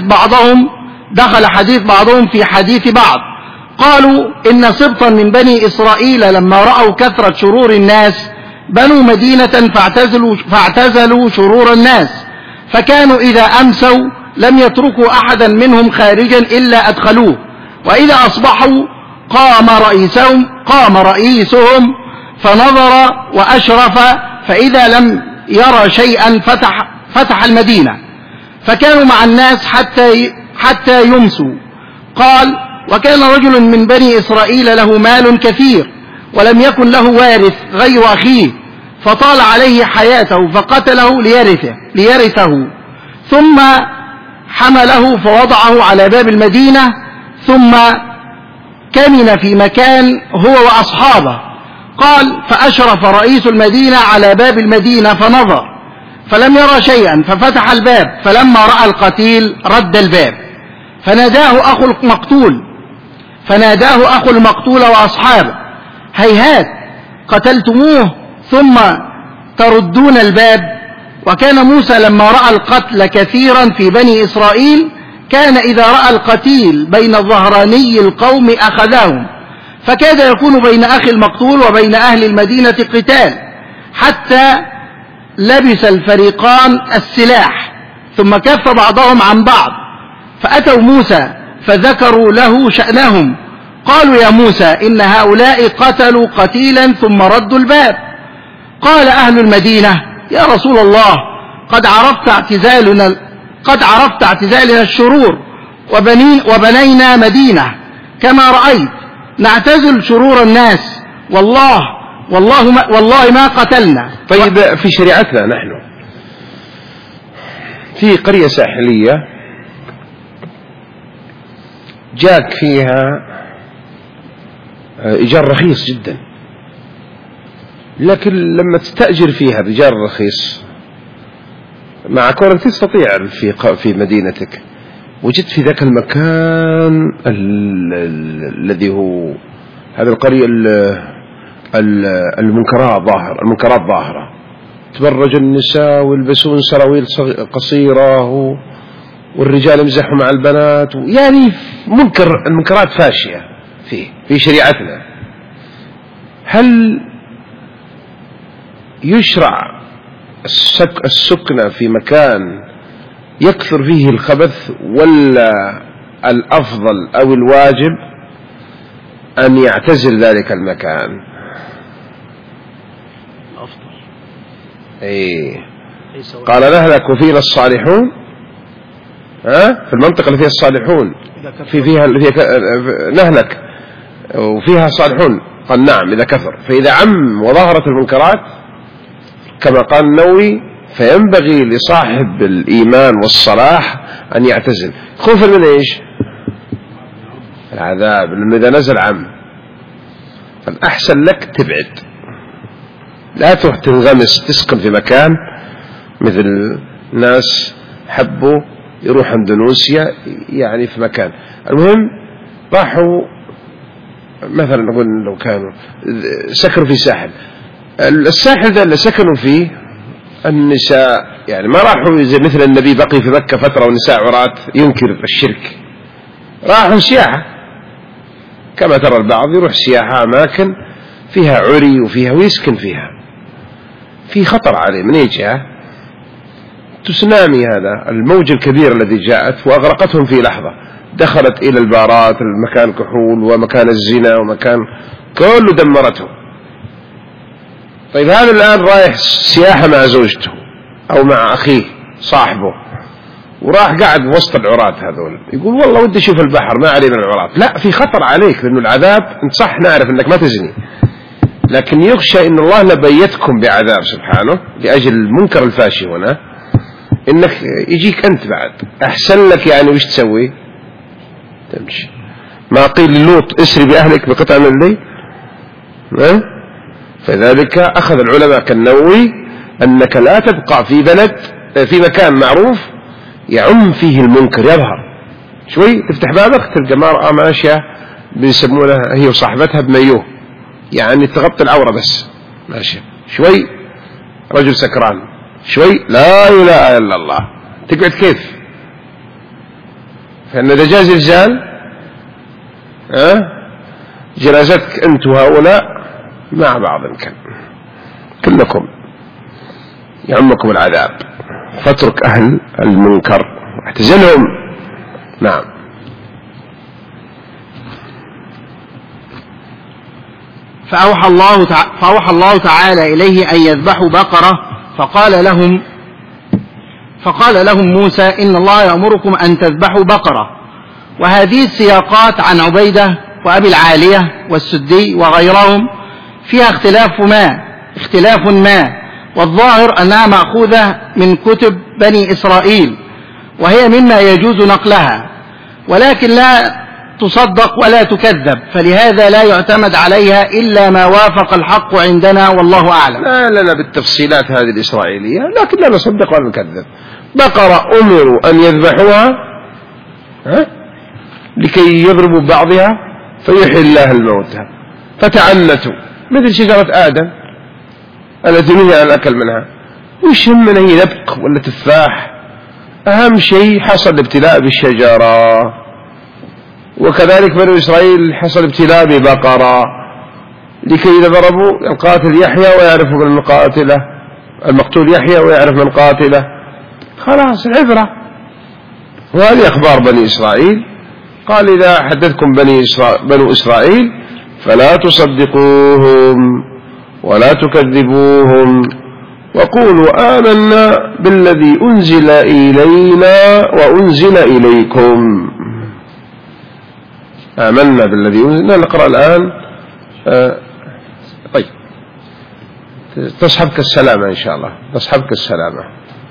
حديث بعضهم في حديث بعض. قالوا: إن سبطا من بني إسرائيل لما رأوا كثرة شرور الناس بنوا مدينة فاعتزلوا شرور الناس، فكانوا إذا أمسوا لم يتركوا أحدا منهم خارجا إلا أدخلوه، وإذا أصبحوا قام رئيسهم فنظر وأشرف، فإذا لم يرى شيئا فتح المدينة، فكانوا مع الناس حتى يمسوا. قال: وكان رجل من بني إسرائيل له مال كثير، ولم يكن له وارث غير أخيه، فطال عليه حياته فقتله ليرثه، ثم حمله فوضعه على باب المدينة، ثم كمن في مكان هو وأصحابه. قال: فأشرف رئيس المدينة على باب المدينة فنظر فلم يرى شيئا، ففتح الباب، فلما رأى القتيل رد الباب، فناداه أخو المقتول وأصحابه: هيهات قتلتموه ثم تردون الباب. وكان موسى لما رأى القتل كثيرا في بني إسرائيل كان إذا رأى القتيل بين ظهراني القوم أخذهم، فكاد يكون بين أخي المقتول وبين أهل المدينة قتال، حتى لبس الفريقان السلاح، ثم كف بعضهم عن بعض، فأتوا موسى فذكروا له شأنهم، قالوا: يا موسى إن هؤلاء قتلوا قتيلا ثم ردوا الباب. قال أهل المدينة: يا رسول الله، قد عرفت اعتزالنا الشرور، وبنينا مدينة كما رأيت، نعتزل شرور الناس، والله ما قتلنا. طيب، في شريعتنا نحن في قرية ساحلية جاك فيها إيجار رخيص جدا، لكن لما تستأجر فيها الإيجار الرخيص مع كونك تستطيع في مدينتك، وجدت في ذاك المكان الذي هو هذه القرية المنكرات ظاهرة، تبرج النساء ويلبسون سراويل قصيرة والرجال يمزحوا مع البنات، يعني المنكرات فاشية في شريعتنا. هل يشرع السكنة في مكان يكثر فيه الخبث، ولا الأفضل أو الواجب أن يعتزل ذلك المكان؟ الأفضل. قال: نهلك وفينا الصالحون. في المنطقة اللي فيها الصالحون فيها نهلك وفيها صالحون. قال: نعم إذا كثر. فإذا عم وظهرت المنكرات كما قال النووي فينبغي لصاحب الإيمان والصلاح أن يعتزل، خوفا من إيش؟ العذاب، لأنه إذا نزل عم. فالأحسن لك تبعد، لا تروح تنغمس تسكن في مكان مثل ناس حبوا يروح اندونيسيا، يعني في مكان. المهم راحوا مثلا نقول لو كانوا سكنوا في الساحل ذا اللي سكنوا فيه النساء، يعني ما راحوا زي مثل النبي بقي في مكة فترة والنساء عرات ينكر الشرك، راحوا سياحة كما ترى البعض يروح سياحة أماكن فيها عري وفيها ويسكن فيها، في خطر عليه من أي جهة؟ تسونامي، هذا الموج الكبير الذي جاءت وأغرقتهم في لحظة، دخلت إلى البارات، المكان كحول ومكان الزنا ومكان كله دمرته. طيب هذا الآن رايح سياحة مع زوجته أو مع أخيه صاحبه، وراح قاعد وسط العراة هذول، يقول والله ودي أشوف البحر ما علينا العراة. لا، في خطر عليك، لأنه العذاب انت صح نعرف أنك ما تزني، لكن يخشى إن الله لبيتكم بعذاب سبحانه لأجل المنكر الفاشي هنا، إنك يجيك أنت بعد أحسن لك. يعني وش تسوي؟ تمشي. ما قيل للوط اسري بأهلك بقطع من الليل. فذلك أخذ العلماء كالنووي أنك لا تبقى في بلد في مكان معروف يعم فيه المنكر يظهر. شوي تفتح بابك تلقى مرأة ماشية بيسمونها هي وصاحبتها بمايوه، يعني تغطي العورة بس ماشية. شوي رجل سكران، شوي لا إله إلا الله، تقعد كيف؟ فإن دجاج زلزال جنازتك أنت وهؤلاء مع بعض يمكن كلكم يعمكم العذاب، فاترك أهل المنكر واعتزلهم. نعم. فأوحى الله تعالى إليه أن يذبحوا بقرة، فقال لهم موسى: إن الله يأمركم أن تذبحوا بقرة. وهذه السياقات عن عبيدة وأبي العالية والسدي وغيرهم فيها اختلاف ما، والظاهر أنها مأخوذة من كتب بني إسرائيل، وهي مما يجوز نقلها، ولكن لا تصدق ولا تكذب، فلهذا لا يعتمد عليها إلا ما وافق الحق عندنا والله أعلم. ما لنا بالتفصيلات هذه الإسرائيلية، لكن لا نصدق ولا نكذب. بقرة أمروا أن يذبحوها لكي يضربوا بعضها فيحيي الله الموتى، فتعنتوا مثل شجرة آدم التي نهي عن الأكل منها. وش همنا هي نبق ولا تفاح؟ أهم شيء حصل الابتلاء بالشجرة. وكذلك بنو إسرائيل حصل ابتلاء ببقرة لكي إذا ضربوا القاتل يحيى ويعرفوا من قاتله، المقتول يحيى ويعرف من قاتله، خلاص العبرة. وهذه أخبار بني إسرائيل. قال إذا حدثكم بنو إسرائيل فلا تصدقوهم ولا تكذبوهم وقولوا آمنا بالذي أنزل إلينا وأنزل إليكم. آمنا بالذي أنزل. نقرأ الآن. طيب تصحبك السلامة إن شاء الله، تصحبك السلامة.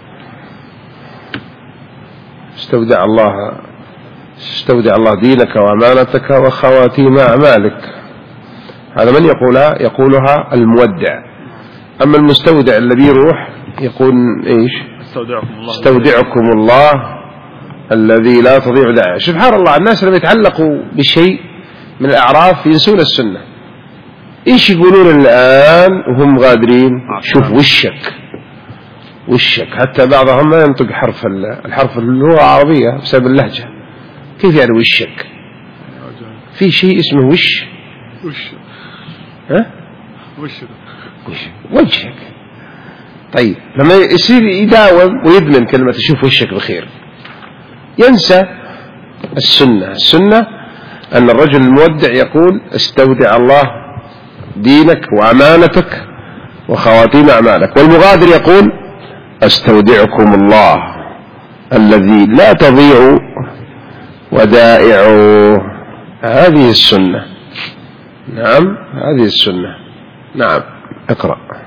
استودع الله دينك وأمانتك وخواتيم أعمالك. هذا من يقولها المودع. أما المستودع الذي يروح يقول إيش؟ استودعكم الله الذي لا تضيع ودائعه. سبحان الله، الناس لما يتعلقوا بشيء من الأعراف ينسون السنة. إيش يقولون الآن وهم غادرين؟ شوف وشك حتى بعضهم ما ينطق الحرف اللغة العربية بسبب اللهجة. كيف يعني وشك؟ في شيء اسمه وش. وجهك. طيب لما يصير يداوم ويدمن كلمة شوف وشك بخير ينسى السنة أن الرجل المودع يقول استودع الله دينك وأمانتك وخواتيم أعمالك، والمغادر يقول استودعكم الله الذي لا تضيع ودائعه. هذه السنة. نعم هذه السنة. نعم اقرأ.